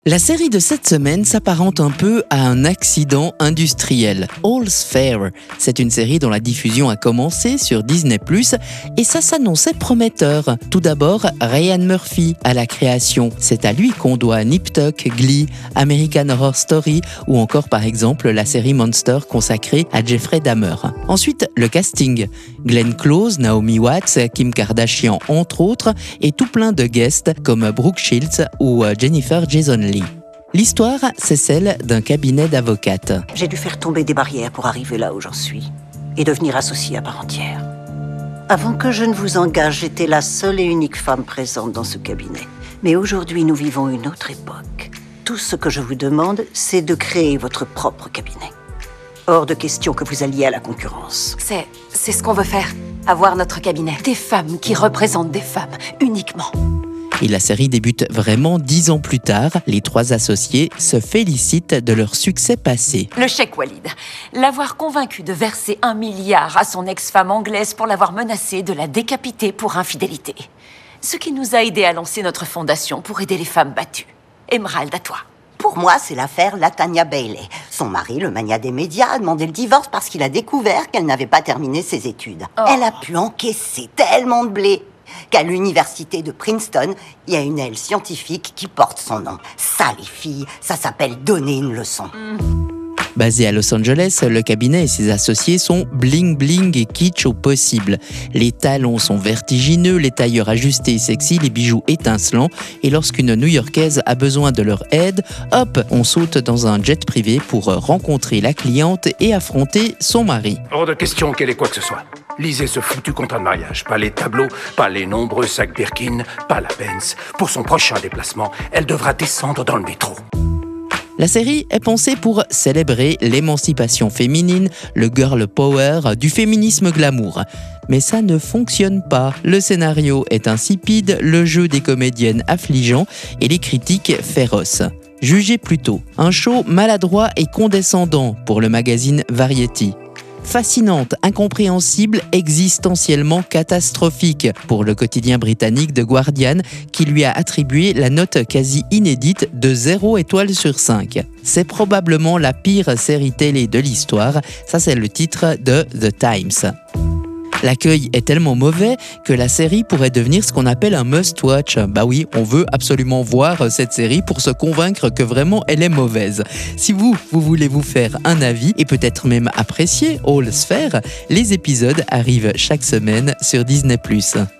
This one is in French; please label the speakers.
Speaker 1: La série de cette semaine s'apparente un peu à un accident industriel. All's Fair, c'est une série dont la diffusion a commencé sur Disney+, et ça s'annonçait prometteur. Tout d'abord, Ryan Murphy à la création. C'est à lui qu'on doit Nip Tuck, Glee, American Horror Story ou encore par exemple la série Monster consacrée à Jeffrey Dahmer. Ensuite, le casting. Glenn Close, Naomi Watts, Kim Kardashian entre autres, et tout plein de guests comme Brooke Shields ou Jennifer Jason Leigh. L'histoire, c'est celle d'un cabinet d'avocates.
Speaker 2: J'ai dû faire tomber des barrières pour arriver là où j'en suis et devenir associée à part entière. Avant que je ne vous engage, j'étais la seule et unique femme présente dans ce cabinet. Mais aujourd'hui, nous vivons une autre époque. Tout ce que je vous demande, c'est de créer votre propre cabinet. Hors de question que vous alliez à la concurrence.
Speaker 3: C'est ce qu'on veut faire. Avoir notre cabinet. Des femmes qui représentent des femmes, uniquement.
Speaker 1: Et la série débute vraiment 10 ans plus tard. Les trois associés se félicitent de leur succès passé.
Speaker 3: Le Cheikh Walid. L'avoir convaincu de verser 1 milliard à son ex-femme anglaise pour l'avoir menacée de la décapiter pour infidélité. Ce qui nous a aidés à lancer notre fondation pour aider les femmes battues. Emerald, à toi.
Speaker 2: Pour moi, c'est l'affaire Latanya Bailey. Son mari, le mania des médias, a demandé le divorce parce qu'il a découvert qu'elle n'avait pas terminé ses études.
Speaker 3: Oh.
Speaker 2: Elle a pu encaisser tellement de blé qu'à l'université de Princeton, il y a une aile scientifique qui porte son nom. Ça, les filles, ça s'appelle donner une leçon.
Speaker 1: Basé à Los Angeles, le cabinet et ses associés sont bling-bling et kitsch au possible. Les talons sont vertigineux, les tailleurs ajustés et sexy, les bijoux étincelants. Et lorsqu'une New-Yorkaise a besoin de leur aide, hop, on saute dans un jet privé pour rencontrer la cliente et affronter son mari.
Speaker 4: Hors de question qu'elle ait quoi que ce soit. Lisez ce foutu contrat de mariage. Pas les tableaux, pas les nombreux sacs Birkin, pas la Benz. Pour son prochain déplacement, elle devra descendre dans le métro.
Speaker 1: La série est pensée pour célébrer l'émancipation féminine, le girl power, du féminisme glamour. Mais ça ne fonctionne pas. Le scénario est insipide, le jeu des comédiennes affligeant et les critiques féroces. Jugez plutôt un show maladroit et condescendant pour le magazine Variety. Fascinante, incompréhensible, existentiellement catastrophique pour le quotidien britannique The Guardian qui lui a attribué la note quasi inédite de 0 étoile sur 5. C'est probablement la pire série télé de l'histoire, ça c'est le titre de The Times. L'accueil est tellement mauvais que la série pourrait devenir ce qu'on appelle un must-watch. Bah oui, on veut absolument voir cette série pour se convaincre que vraiment elle est mauvaise. Si vous voulez vous faire un avis et peut-être même apprécier All's Fair, les épisodes arrivent chaque semaine sur Disney+.